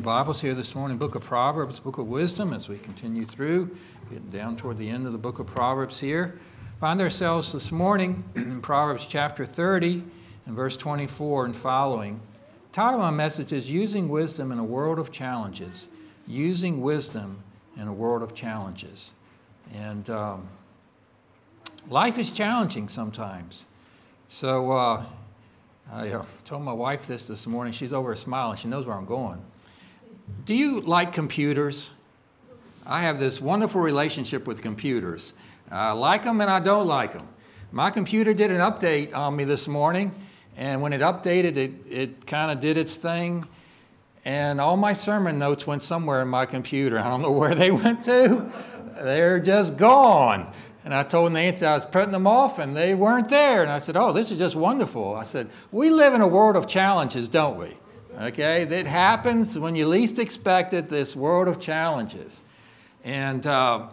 your Bibles here this morning, book of Proverbs, book of wisdom, as we continue through, getting down toward the end of the book of Proverbs here. Find ourselves this morning in Proverbs chapter 30 and verse 24 and following. The title of my message is Using Wisdom in a World of Challenges. Using Wisdom in a World of Challenges. And life is challenging sometimes. So I told my wife this morning. She's over smiling. She knows where I'm going. Do you like computers? I have this wonderful relationship with computers. I like them and I don't like them. My computer did an update on me this morning, and when it updated, it kind of did its thing, and all my sermon notes went somewhere in my computer. I don't know where they went to. They're just gone. And I told Nancy I was printing them off, and they weren't there. And I said, oh, this is just wonderful. I said, we live in a world of challenges, don't we? Okay, that happens when you least expect it, this world of challenges. And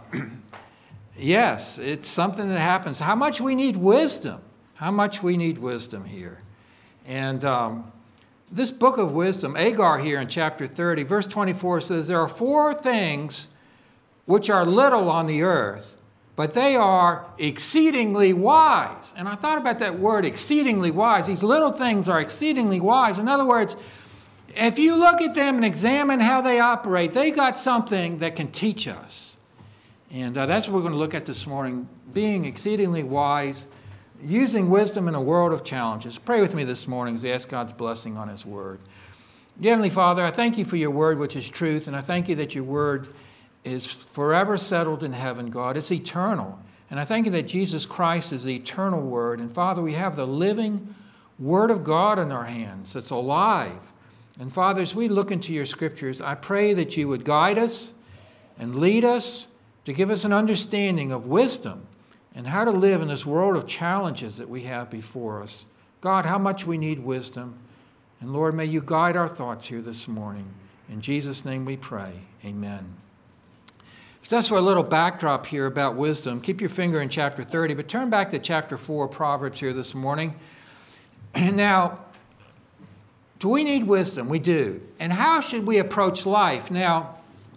yes, it's something that happens. How much we need wisdom. How much we need wisdom here. And this book of wisdom, Agur here in chapter 30, verse 24 says, there are 4 things which are little on the earth, but they are exceedingly wise. And I thought about that word, exceedingly wise. These little things are exceedingly wise. In other words, if you look at them and examine how they operate, they got something that can teach us. And that's what we're going to look at this morning, being exceedingly wise, using wisdom in a world of challenges. Pray with me this morning as we ask God's blessing on His Word. Dear Heavenly Father, I thank You for Your Word, which is truth, and I thank You that Your Word is forever settled in heaven, God. It's eternal. And I thank You that Jesus Christ is the eternal Word. And Father, we have the living Word of God in our hands. It's alive. And Father, as we look into Your Scriptures, I pray that You would guide us and lead us to give us an understanding of wisdom and how to live in this world of challenges that we have before us. God, how much we need wisdom. And Lord, may You guide our thoughts here this morning. In Jesus' name we pray. Amen. Just for a little backdrop here about wisdom, keep your finger in chapter 30, but turn back to chapter 4, Proverbs here this morning. And now, do we need wisdom? We do. And how should we approach life? Now,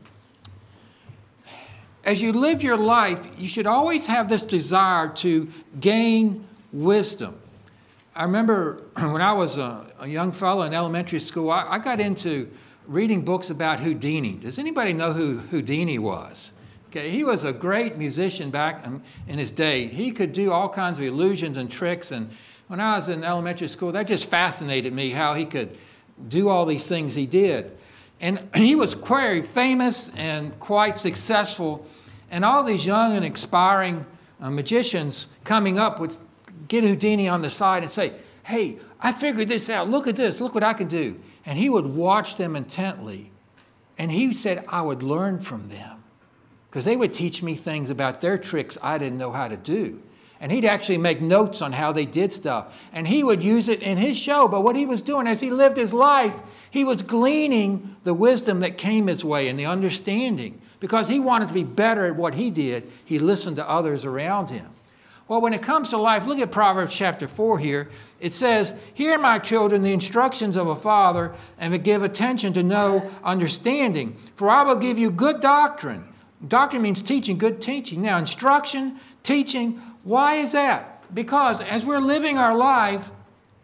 as you live your life, you should always have this desire to gain wisdom. I remember when I was a young fellow in elementary school, I got into reading books about Houdini. Does anybody know who Houdini was? Okay, he was a great musician back in his day. He could do all kinds of illusions and tricks. And when I was in elementary school, that just fascinated me, how he could do all these things he did. And he was very famous and quite successful. And all these young and aspiring magicians coming up would get Houdini on the side and say, hey, I figured this out. Look at this. Look what I can do. And he would watch them intently. And he said, I would learn from them, because they would teach me things about their tricks I didn't know how to do. And he'd actually make notes on how they did stuff. And he would use it in his show. But what he was doing as he lived his life, he was gleaning the wisdom that came his way and the understanding. Because he wanted to be better at what he did, he listened to others around him. Well, when it comes to life, look at Proverbs chapter 4 here. It says, hear, my children, the instructions of a father, and give attention to know understanding. For I will give you good doctrine. Doctrine means teaching, good teaching. Now, instruction, teaching, why is that? Because as we're living our life,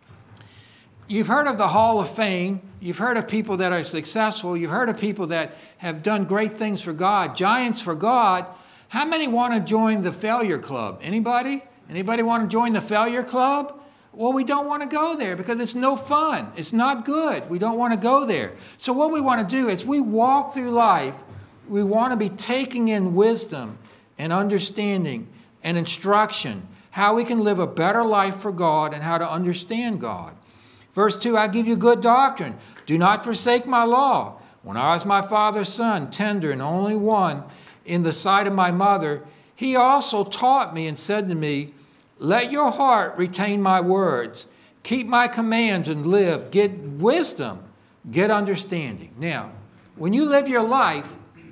you've heard of the Hall of Fame. You've heard of people that are successful. You've heard of people that have done great things for God, giants for God. How many want to join the failure club? Anybody? Anybody want to join the failure club? Well, we don't want to go there because it's no fun. It's not good. We don't want to go there. So what we want to do is we walk through life, we want to be taking in wisdom and understanding and instruction, how we can live a better life for God and how to understand God. Verse 2, I give you good doctrine. Do not forsake my law. When I was my father's son, tender and only one in the sight of my mother, he also taught me and said to me, let your heart retain my words. Keep my commands and live. Get wisdom. Get understanding. Now, when you live your life,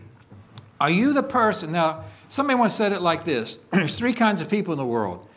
are you the person? Now, somebody once said it like this. There's 3 kinds of people in the world.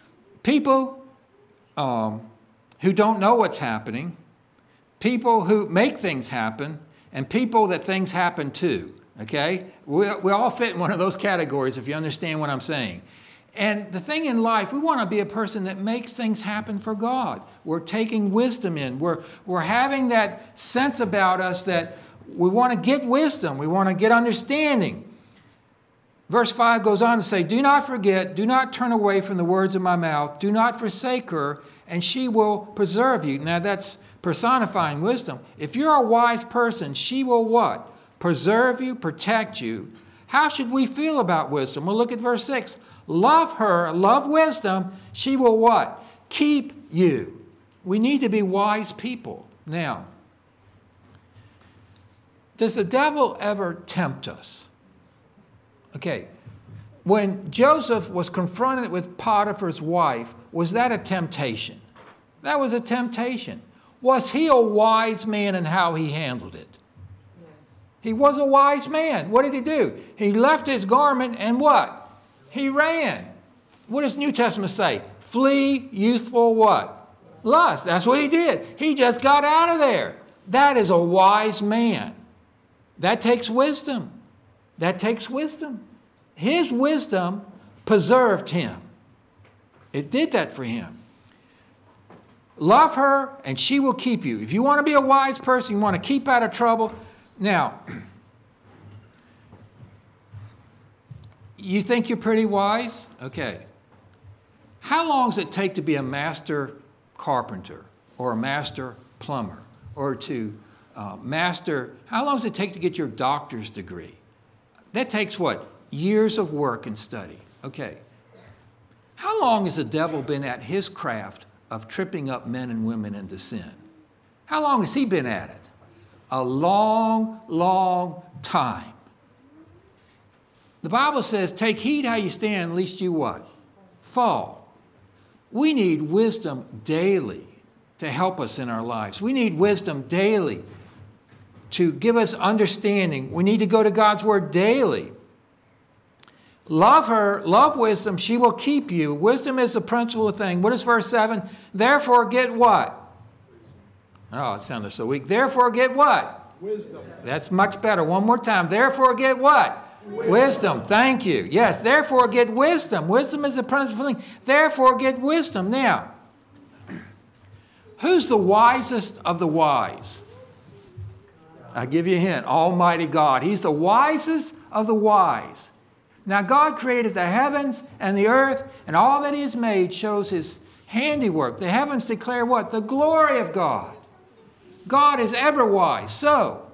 People who don't know what's happening, people who make things happen, and people that things happen to, okay? We all fit in one of those categories if you understand what I'm saying. And the thing in life, we want to be a person that makes things happen for God. We're taking wisdom in. We're having that sense about us that we want to get wisdom. We want to get understanding. Verse 5 goes on to say, do not forget, do not turn away from the words of my mouth. Do not forsake her, and she will preserve you. Now that's personifying wisdom. If you're a wise person, she will what? Preserve you, protect you. How should we feel about wisdom? Well, look at verse 6. Love her, love wisdom, she will what? Keep you. We need to be wise people. Now, does the devil ever tempt us? Okay, when Joseph was confronted with Potiphar's wife, was that a temptation? That was a temptation. Was he a wise man in how he handled it? Yes. He was a wise man. What did he do? He left his garment and what? He ran. What does New Testament say? Flee youthful what? Lust. That's what he did. He just got out of there. That is a wise man. That takes wisdom. That takes wisdom. His wisdom preserved him. It did that for him. Love her and she will keep you. If you want to be a wise person, you want to keep out of trouble. Now, you think you're pretty wise? Okay. How long does it take to be a master carpenter or a master plumber or to how long does it take to get your doctor's degree? That takes what? Years of work and study. Okay. How long has the devil been at his craft of tripping up men and women into sin? How long has he been at it? A long, long time. The Bible says, take heed how you stand, lest you what? Fall. We need wisdom daily to help us in our lives. We need wisdom daily to give us understanding. We need to go to God's word daily. Love her, love wisdom, she will keep you. Wisdom is a principal thing. What is verse 7? Therefore get what? Oh, it sounded so weak. Therefore get what? Wisdom. That's much better. One more time. Therefore get what? Wisdom. Thank you. Yes, therefore get wisdom. Wisdom is a principal thing. Therefore get wisdom. Now, who's the wisest of the wise? I'll give you a hint. Almighty God. He's the wisest of the wise. Now, God created the heavens and the earth, and all that he has made shows his handiwork. The heavens declare what? The glory of God. God is ever wise. So,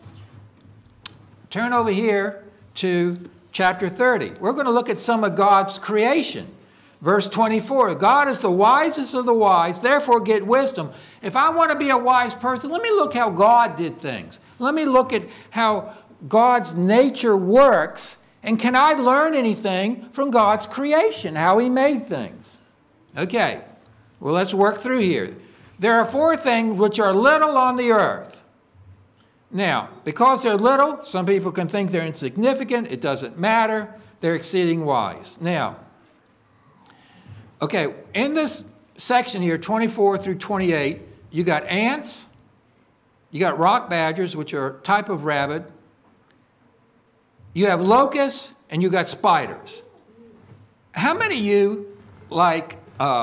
turn over here to chapter 30. We're going to look at some of God's creation. Verse 24, God is the wisest of the wise, therefore get wisdom. If I want to be a wise person, let me look how God did things. Let me look at how God's nature works, and can I learn anything from God's creation, how he made things? Okay, well, let's work through here. There are 4 things which are little on the earth. Now, because they're little, some people can think they're insignificant. It doesn't matter. They're exceeding wise. Now, okay, in this section here, 24 through 28, you got ants, you got rock badgers, which are a type of rabbit, you have locusts, and you got spiders. How many of you like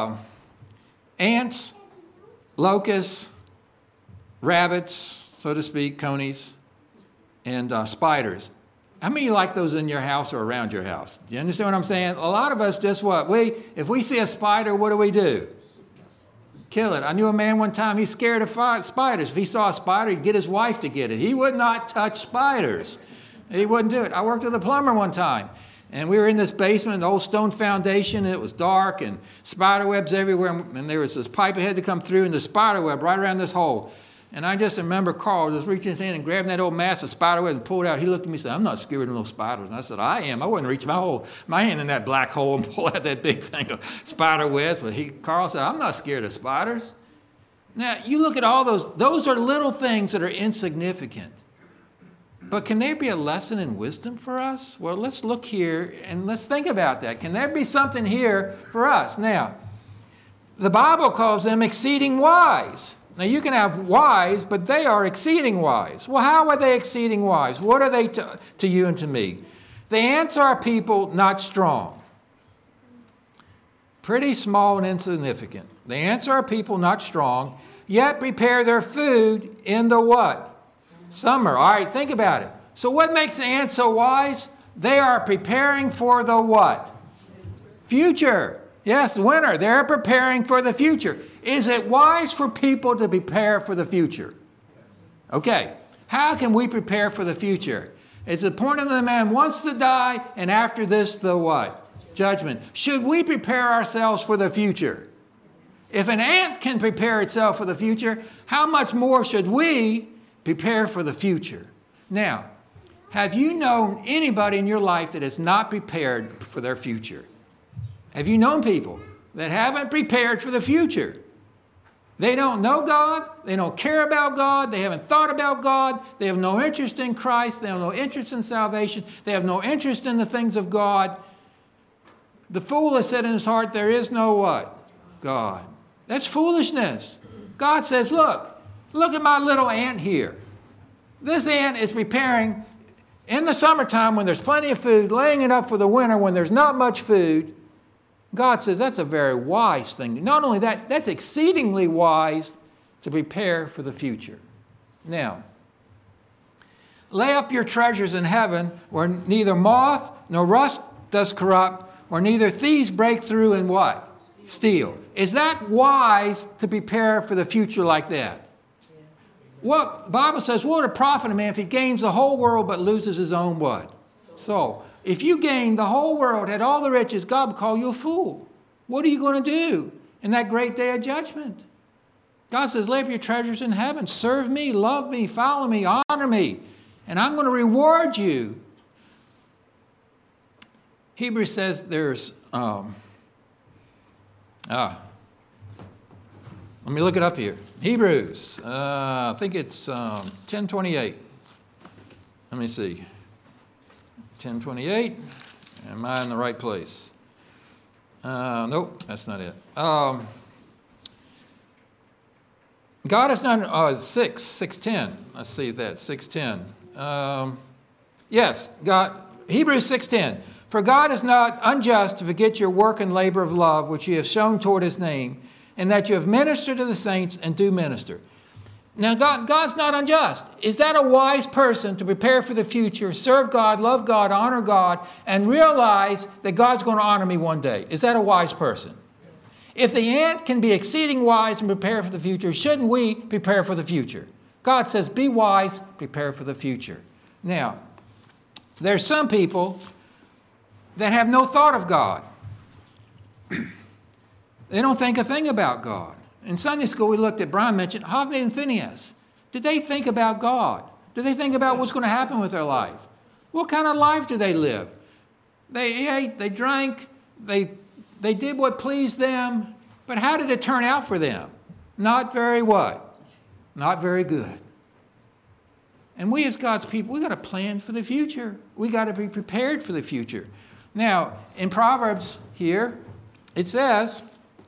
ants, locusts, rabbits, so to speak, conies, and spiders? How many of you like those in your house or around your house? Do you understand what I'm saying? A lot of us just what? If we see a spider, what do? Kill it. I knew a man one time, he's scared of spiders. If he saw a spider, he'd get his wife to get it. He would not touch spiders. He wouldn't do it. I worked with a plumber one time, and we were in this basement, an old stone foundation, and it was dark, and spider webs everywhere, and there was this pipe that had to come through, and the spider web right around this hole. And I just remember Carl just reaching his hand and grabbing that old mass of spider web and pulled it out. He looked at me and said, I'm not scared of no spiders. And I said, I am. I wouldn't reach my hand in that black hole and pull out that big thing of spider webs. But Carl said, I'm not scared of spiders. Now, you look at all those are little things that are insignificant. But can there be a lesson in wisdom for us? Well, let's look here and let's think about that. Can there be something here for us? Now, the Bible calls them exceeding wise. Now, you can have wise, but they are exceeding wise. Well, how are they exceeding wise? What are they to you and to me? The ants are a people not strong. Pretty small and insignificant. The ants are a people not strong, yet prepare their food in the what? Summer. All right, think about it. So what makes the ants so wise? They are preparing for the what? Future. Yes, winter. They're preparing for the future. Is it wise for people to prepare for the future? Okay. How can we prepare for the future? It's the point of the man wants to die, and after this, the what? Judgment. Should we prepare ourselves for the future? If an ant can prepare itself for the future, how much more should we prepare for the future? Now, have you known anybody in your life that has not prepared for their future? Have you known people that haven't prepared for the future? They don't know God. They don't care about God. They haven't thought about God. They have no interest in Christ. They have no interest in salvation. They have no interest in the things of God. The fool has said in his heart, there is no what? God. That's foolishness. God says, look at my little ant here. This ant is preparing in the summertime when there's plenty of food, laying it up for the winter when there's not much food. God says that's a very wise thing. Not only that, that's exceedingly wise to prepare for the future. Now, lay up your treasures in heaven where neither moth nor rust does corrupt, where neither thieves break through and what? Steal. Is that wise to prepare for the future like that? What the Bible says, what would it profit a man if he gains the whole world but loses his own what? Soul. If you gained the whole world, had all the riches, God would call you a fool. What are you going to do in that great day of judgment? God says, lay up your treasures in heaven. Serve me, love me, follow me, honor me, and I'm going to reward you. Hebrews says there's, let me look it up here. Hebrews, I think it's 10:28. Let me see. 10:28. Am I in the right place? Nope, that's not it. God has not, 6:10. Let's see that, 6:10. Yes, God, Hebrews 6:10. For God is not unjust to forget your work and labor of love, which you have shown toward his name, and that you have ministered to the saints and do minister. Now, God's not unjust. Is that a wise person to prepare for the future, serve God, love God, honor God, and realize that God's going to honor me one day? Is that a wise person? If the ant can be exceeding wise and prepare for the future, shouldn't we prepare for the future? God says, be wise, prepare for the future. Now, there's some people that have no thought of God. They don't think a thing about God. In Sunday school, we looked at, Brian mentioned, Hophni and Phinehas. Did they think about God? Do they think about what's going to happen with their life? What kind of life do they live? They ate, they drank, they did what pleased them, but how did it turn out for them? Not very what? Not very good. And we as God's people, we got to plan for the future. We got to be prepared for the future. Now, in Proverbs here, it says,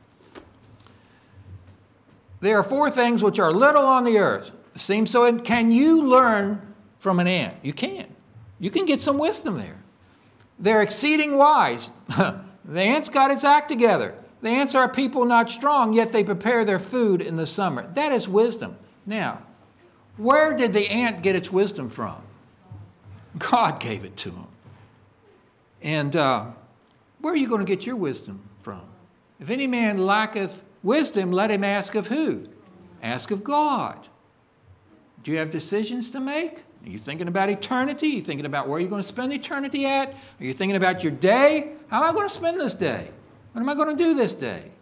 there are 4 things which are little on the earth. Seems so. Can you learn from an ant? You can. You can get some wisdom there. They're exceeding wise. The ant's got its act together. The ants are people not strong, yet they prepare their food in the summer. That is wisdom. Now, where did the ant get its wisdom from? God gave it to him. And where are you going to get your wisdom from? If any man lacketh wisdom, let him ask of who? Ask of God. Do you have decisions to make? Are you thinking about eternity? Are you thinking about where you're going to spend eternity at? Are you thinking about your day? How am I going to spend this day? What am I going to do this day?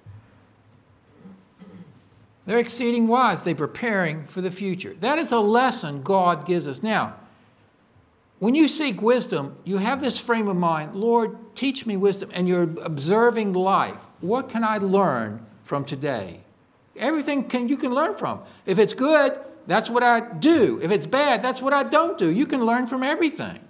They're exceeding wise. They're preparing for the future. That is a lesson God gives us. Now, when you seek wisdom, you have this frame of mind, Lord, teach me wisdom, and you're observing life. What can I learn from today? Everything you can learn from. If it's good, that's what I do. If it's bad, that's what I don't do. You can learn from everything.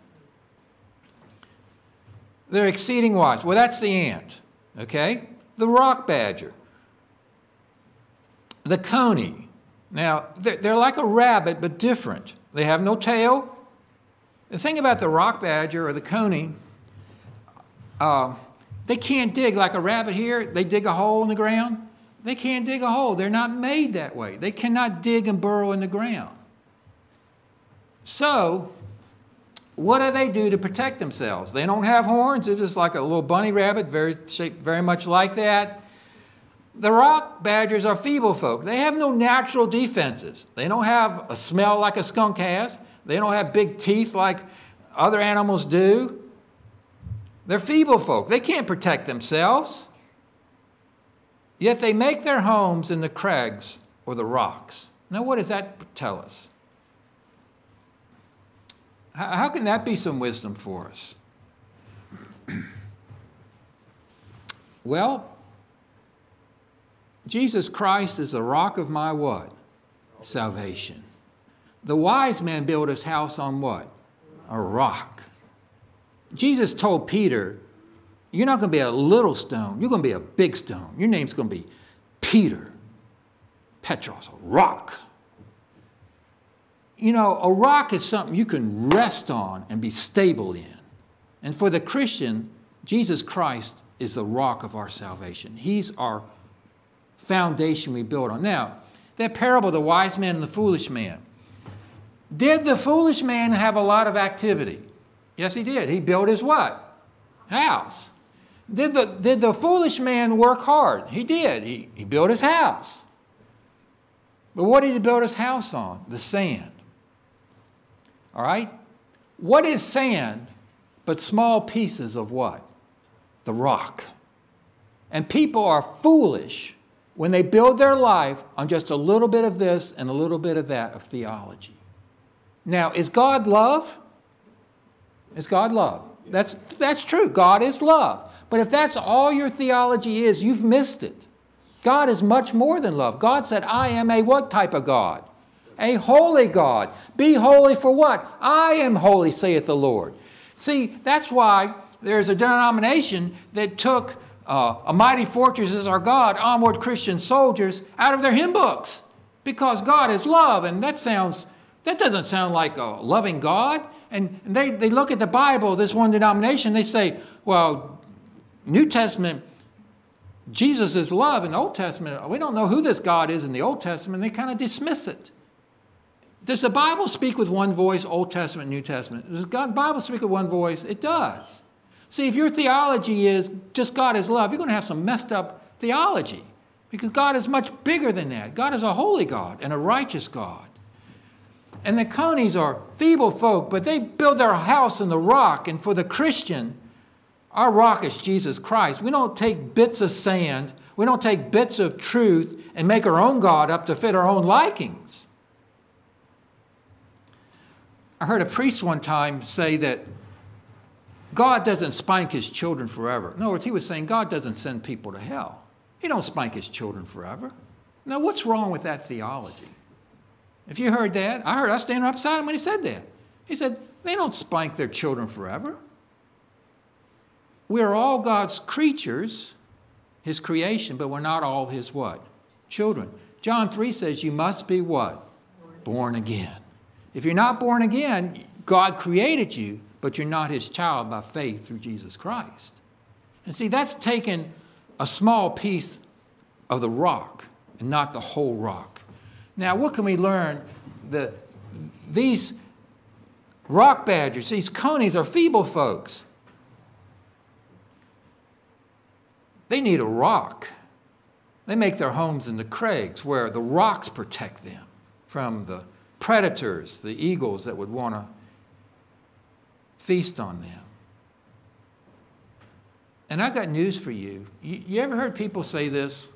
They're exceeding wise. Well, that's the ant, okay? The rock badger, the coney, Now, they're like a rabbit, but different. They have no tail. The thing about the rock badger or the coney, they can't dig like a rabbit here. They dig a hole in the ground. They can't dig a hole. They're not made that way. They cannot dig and burrow in the ground. So, what do they do to protect themselves? They don't have horns. They're just like a little bunny rabbit, shaped very much like that. The rock badgers are feeble folk. They have no natural defenses. They don't have a smell like a skunk has. They don't have big teeth like other animals do. They're feeble folk. They can't protect themselves. Yet they make their homes in the crags or the rocks. Now, what does that tell us? How can that be some wisdom for us? Well, Jesus Christ is the rock of my what? Salvation. The wise man built his house on what? A rock. Jesus told Peter, you're not going to be a little stone. You're going to be a big stone. Your name's going to be Peter. Petros, a rock. You know, a rock is something you can rest on and be stable in. And for the Christian, Jesus Christ is the rock of our salvation. He's our foundation we build on. Now, that parable, the wise man and the foolish man. Did the foolish man have a lot of activity? Yes, he did. He built his what? House. Did the foolish man work hard? He did. He built his house. But what did he build his house on? The sand. All right? What is sand but small pieces of what? The rock. And people are foolish when they build their life on just a little bit of this and a little bit of that of theology. Now, is God love? Is God love? That's true. God is love. But if that's all your theology is, you've missed it. God is much more than love. God said, I am a what type of God? A holy God. Be holy for what? I am holy, saith the Lord. See, that's why there's a denomination that took A Mighty Fortress Is Our God, Onward Christian Soldiers, out of their hymn books. Because God is love, and that doesn't sound like a loving God. And they look at the Bible, this one denomination, they say, well, New Testament, Jesus is love. In the Old Testament, we don't know who this God is in the Old Testament. They kind of dismiss it. Does the Bible speak with one voice, Old Testament, New Testament? Does the Bible speak with one voice? It does. See, if your theology is just God is love, you're going to have some messed up theology. Because God is much bigger than that. God is a holy God and a righteous God. And the conies are feeble folk, but they build their house in the rock. And for the Christian, our rock is Jesus Christ. We don't take bits of sand. We don't take bits of truth and make our own God up to fit our own likings. I heard a priest one time say that God doesn't spank his children forever. In other words, he was saying God doesn't send people to hell. He don't spank his children forever. Now, what's wrong with that theology? If you heard that, I was standing up beside him when he said that. He said, they don't spank their children forever. We're all God's creatures, his creation, but we're not all his what? Children. John 3 says you must be what? Born again. If you're not born again, God created you, but you're not his child by faith through Jesus Christ. And see, that's taken a small piece of the rock and not the whole rock. Now, what can we learn? These rock badgers, these conies are feeble folks. They need a rock. They make their homes in the crags where the rocks protect them from the predators, the eagles that would want to feast on them. And I got news for you. You ever heard people say this?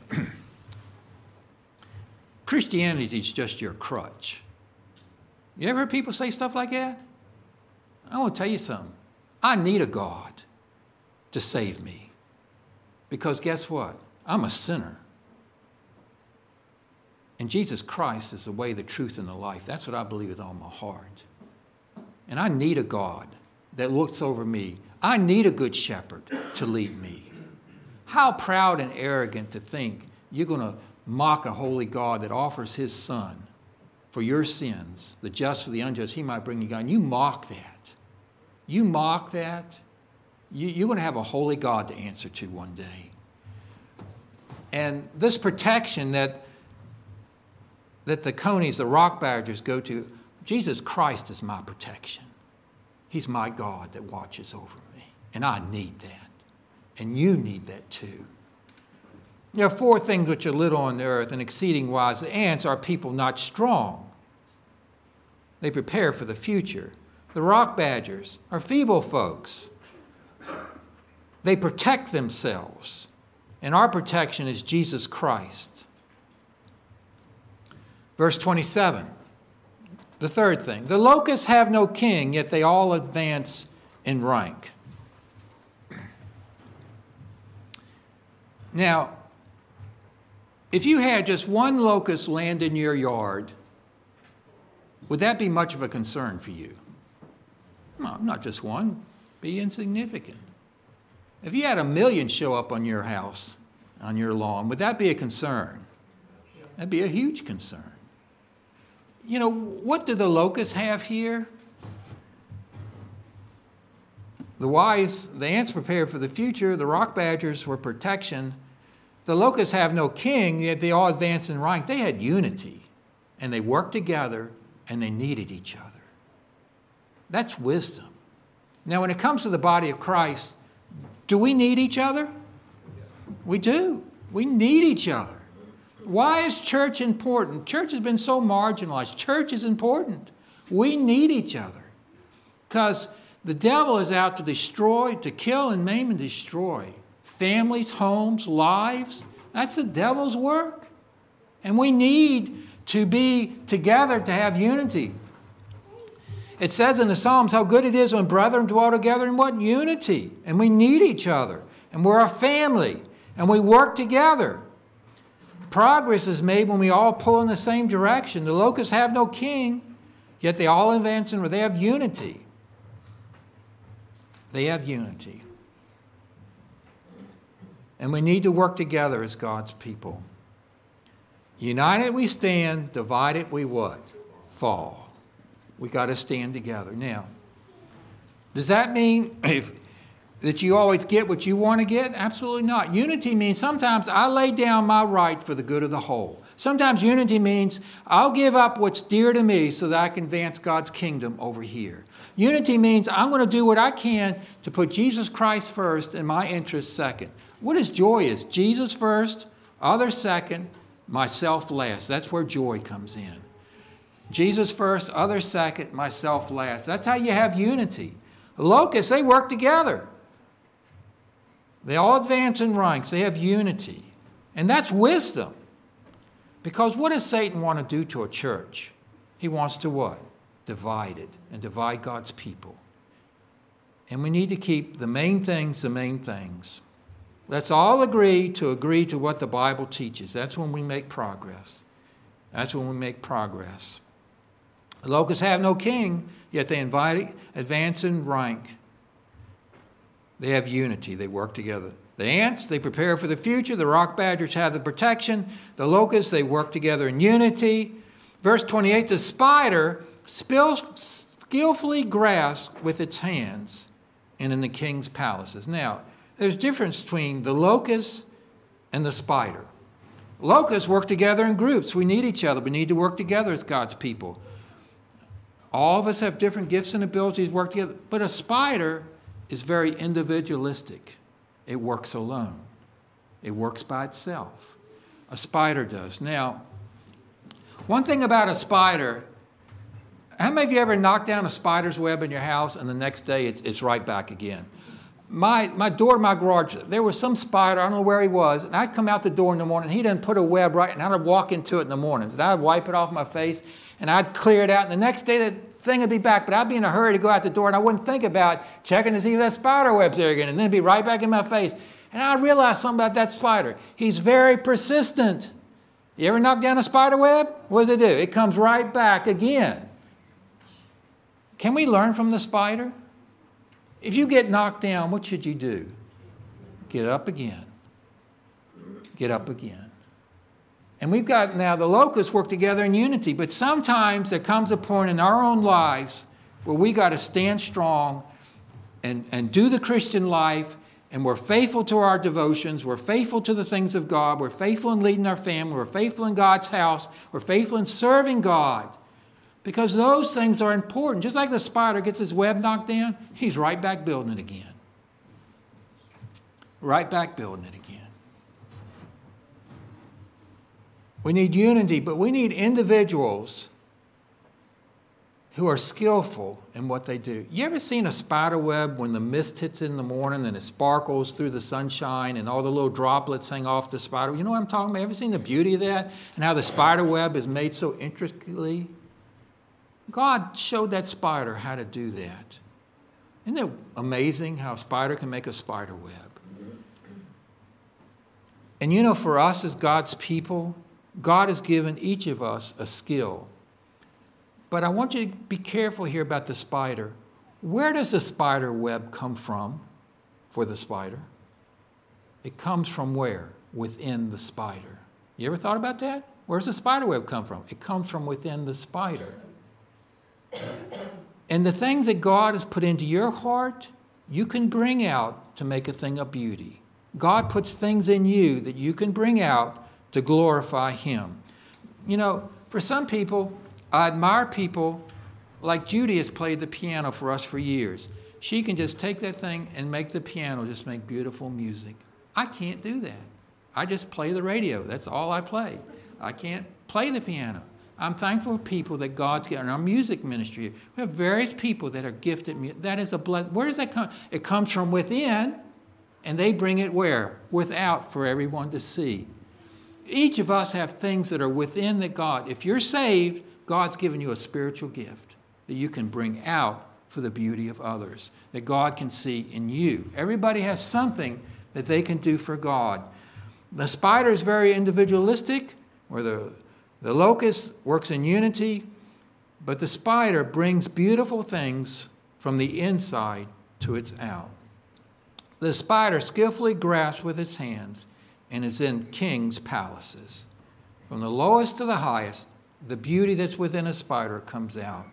Christianity is just your crutch. You ever heard people say stuff like that? I want to tell you something. I need a God to save me. Because guess what? I'm a sinner. And Jesus Christ is the way, the truth, and the life. That's what I believe with all my heart. And I need a God that looks over me. I need a good shepherd to lead me. How proud and arrogant to think you're going to mock a holy God that offers his Son for your sins, the just for the unjust, he might bring you God. And you mock that. You mock that. You're going to have a holy God to answer to one day. And this protection that the conies, the rock badgers go to, Jesus Christ is my protection. He's my God that watches over me. And I need that. And you need that too. There are 4 things which are little on the earth and exceeding wise. The ants are people not strong. They prepare for the future. The rock badgers are feeble folks. They protect themselves. And our protection is Jesus Christ. Verse 27, the third thing. The locusts have no king, yet they all advance in rank. Now, if you had just one locust land in your yard, would that be much of a concern for you? No, not just one. Be insignificant. If you had 1 million show up on your house, on your lawn, would that be a concern? That'd be a huge concern. You know, what do the locusts have here? The ants prepare for the future. The rock badgers for protection. The locusts have no king, yet they all advance in rank. They had unity, and they worked together, and they needed each other. That's wisdom. Now, when it comes to the body of Christ, do we need each other? We do. We need each other. Why is church important? Church has been so marginalized. Church is important. We need each other. Because the devil is out to destroy, to kill and maim and destroy families, homes, lives. That's the devil's work. And we need to be together to have unity. It says in the Psalms how good it is when brethren dwell together in what? Unity. And we need each other. And we're a family. And we work together. Progress is made when we all pull in the same direction. The locusts have no king, yet they all advance and they have unity. They have unity. And we need to work together as God's people. United we stand, divided we what? Fall. We got to stand together. Now, does that mean that you always get what you want to get? Absolutely not. Unity means sometimes I lay down my right for the good of the whole. Sometimes unity means I'll give up what's dear to me so that I can advance God's kingdom over here. Unity means I'm going to do what I can to put Jesus Christ first and my interests second. What is joy is Jesus first, others second, myself last. That's where joy comes in. Jesus first, others second, myself last. That's how you have unity. The locusts, they work together. They all advance in ranks. They have unity. And that's wisdom. Because what does Satan want to do to a church? He wants to what? Divide it and divide God's people. And we need to keep the main things the main things. Let's all agree to what the Bible teaches. That's when we make progress. That's when we make progress. The locusts have no king, yet they advance in rank. They have unity. They work together. The ants, they prepare for the future. The rock badgers have the protection. The locusts, they work together in unity. Verse 28, the spider skillfully grasps with its hands and in the king's palaces. Now, there's a difference between the locust and the spider. Locusts work together in groups. We need each other. We need to work together as God's people. All of us have different gifts and abilities to work together. But a spider is very individualistic. It works alone. It works by itself. A spider does. Now, one thing about a spider, how many of you ever knocked down a spider's web in your house and the next day it's right back again? My door, my garage, there was some spider, I don't know where he was, and I'd come out the door in the morning, he didn't put a web right, and I'd walk into it in the mornings, and I'd wipe it off my face, and I'd clear it out, and the next day the thing would be back, but I'd be in a hurry to go out the door, and I wouldn't think about checking to see if that spider web's there again, and then it'd be right back in my face. And I realized something about that spider. He's very persistent. You ever knock down a spider web? What does it do? It comes right back again. Can we learn from the spider? If you get knocked down, what should you do? Get up again. Get up again. And we've got now the locusts work together in unity. But sometimes there comes a point in our own lives where we got to stand strong and do the Christian life. And we're faithful to our devotions. We're faithful to the things of God. We're faithful in leading our family. We're faithful in God's house. We're faithful in serving God. Because those things are important. Just like the spider gets his web knocked down, he's right back building it again. Right back building it again. We need unity, but we need individuals who are skillful in what they do. You ever seen a spider web when the mist hits in the morning and it sparkles through the sunshine and all the little droplets hang off the spider? You know what I'm talking about? Ever seen the beauty of that and how the spider web is made so intricately? God showed that spider how to do that. Isn't it amazing how a spider can make a spider web? And you know, for us as God's people, God has given each of us a skill. But I want you to be careful here about the spider. Where does the spider web come from for the spider? It comes from where? Within the spider. You ever thought about that? Where's the spider web come from? It comes from within the spider. And the things that God has put into your heart, you can bring out to make a thing of beauty. God puts things in you that you can bring out to glorify Him. You know, for some people, I admire people like Judy has played the piano for us for years. She can just take that thing and make the piano just make beautiful music. I can't do that. I just play the radio. That's all I play. I can't play the piano. I'm thankful for people that God's given. In our music ministry, we have various people that are gifted. That is a blessing. Where does that come? It comes from within, and they bring it where? Without for everyone to see. Each of us have things that are within that God, if you're saved, God's given you a spiritual gift that you can bring out for the beauty of others, that God can see in you. Everybody has something that they can do for God. The spider is very individualistic, where the locust works in unity, but the spider brings beautiful things from the inside to its out. The spider skillfully grasps with its hands and is in kings' palaces. From the lowest to the highest, the beauty that's within a spider comes out.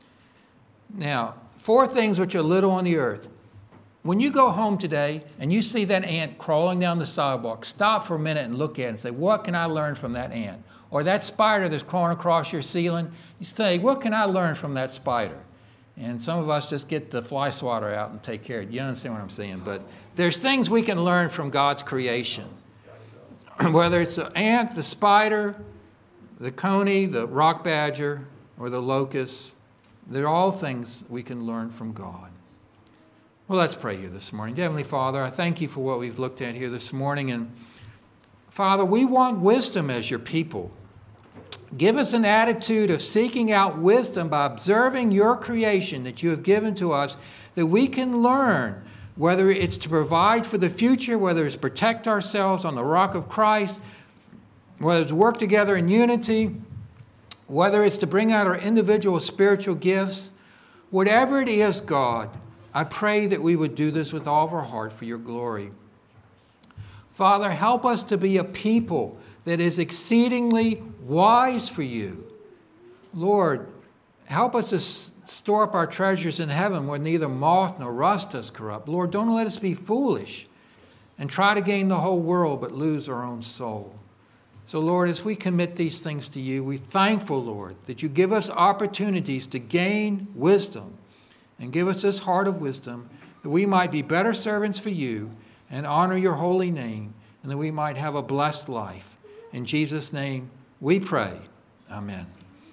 Now, 4 things which are little on the earth. When you go home today and you see that ant crawling down the sidewalk, stop for a minute and look at it and say, what can I learn from that ant? Or that spider that's crawling across your ceiling, you say, what can I learn from that spider? And some of us just get the fly swatter out and take care of it. You understand what I'm saying? But there's things we can learn from God's creation. Whether it's the ant, the spider, the coney, the rock badger, or the locust, they're all things we can learn from God. Well, let's pray here this morning. Dear Heavenly Father, I thank you for what we've looked at here this morning. And Father, we want wisdom as your people. Give us an attitude of seeking out wisdom by observing your creation that you have given to us, that we can learn, whether it's to provide for the future, whether it's protect ourselves on the rock of Christ, whether it's work together in unity, whether it's to bring out our individual spiritual gifts. Whatever it is, God, I pray that we would do this with all of our heart for your glory. Father, help us to be a people that is exceedingly wise for you. Lord, help us to store up our treasures in heaven where neither moth nor rust does corrupt. Lord, don't let us be foolish and try to gain the whole world but lose our own soul. So, Lord, as we commit these things to you, we're thankful, Lord, that you give us opportunities to gain wisdom and give us this heart of wisdom that we might be better servants for you and honor your holy name, and that we might have a blessed life. In Jesus' name we pray. Amen.